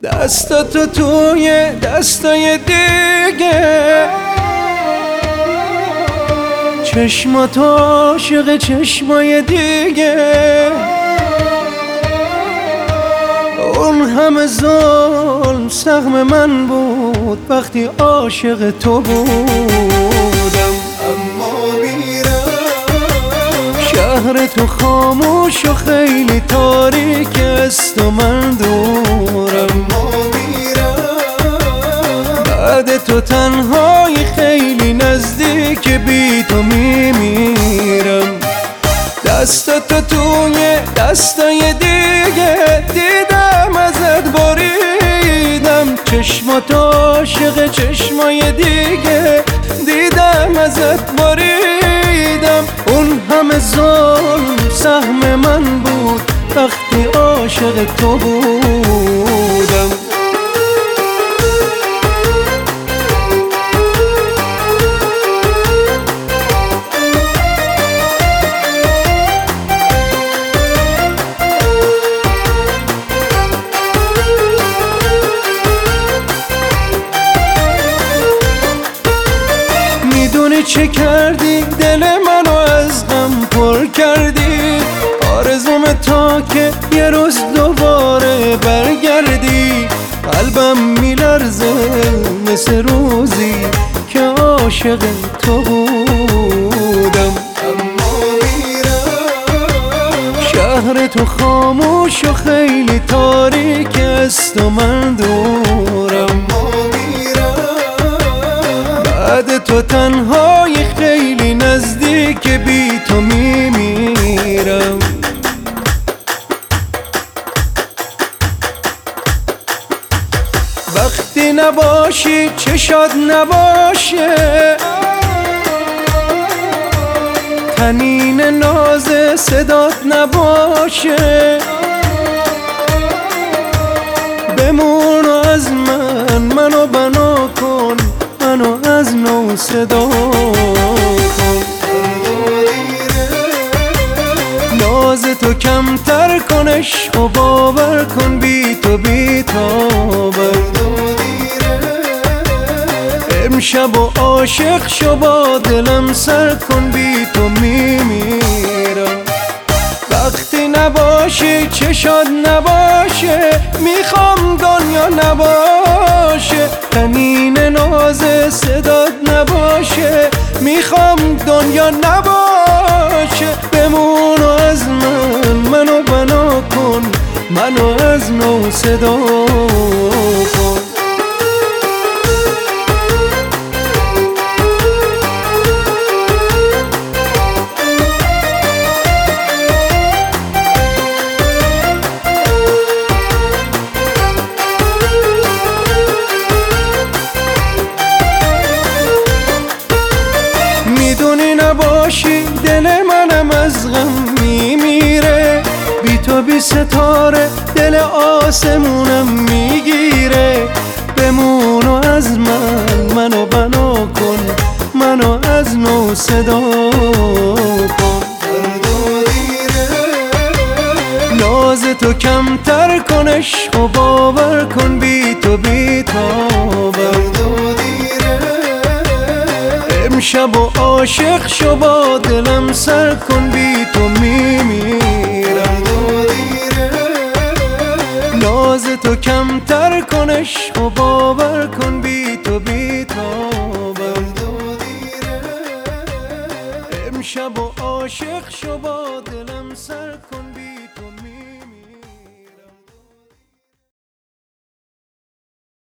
دستاتو توی دستای دیگه، چشماتو عاشق چشمای دیگه. اون همه ظلم سهم من بود وقتی عاشق تو بودم. اما میرم شهر تو خاموش و خیلی تاریک است و من دورم. بعد تو تنهایی خیلی نزدیک بی تو میمیرم. دستاتو توی دستای دیگه دیدم ازت بریدم، چشماتو عاشق چشمای دیگه دیدم ازت بریدم. اون همه ظلم سهم من بود وقتی عاشق تو بودم. میدونی چه کردی؟ دل منو از غم پر کردی. آرزوم تا که یه روز دوباره برگردی. قلبم میلرزه مثل روزی که عاشق تو بودم. اما میرم شهر تو خاموش و خیلی تاریک است و من دورم. بعد تو تنهایی خیلی نزدیک بی تو میمیرم. وقتی نباشی چه شاد نباشه، طنین ناز صدات نباشه. بمون و از منو بنا کن، منو از نو صدا کن. ناز تو کمتر کن، عشق و باور کن، بی تو بی تابر. امشب و عاشق شو با دلم سر کن، بی تو میمیرم. وقتی نباشی چه شاد نباشه، میخوام دنیا نباشه. طنین ناز صدات نباشه، میخوام دنیا نباشه. بمون و از منو بنا کن، منو از نو صدا کن. میدونی نباشی دل منم از غم میمیره. بی تو بی ستاره دل آسمونم میگیره. بمون و از منو بنا کن، منو از نو صدا کن. ناز تو کمتر کن، عشق و باور کن، بی تو بی تابر. امشب و عاشق شو با دلم سر کن، بی تو میمیرم. ناز تو کمتر کن، عشق و باور کن، بی تو بی تابر. امشب و عاشق شو با دلم سر کن.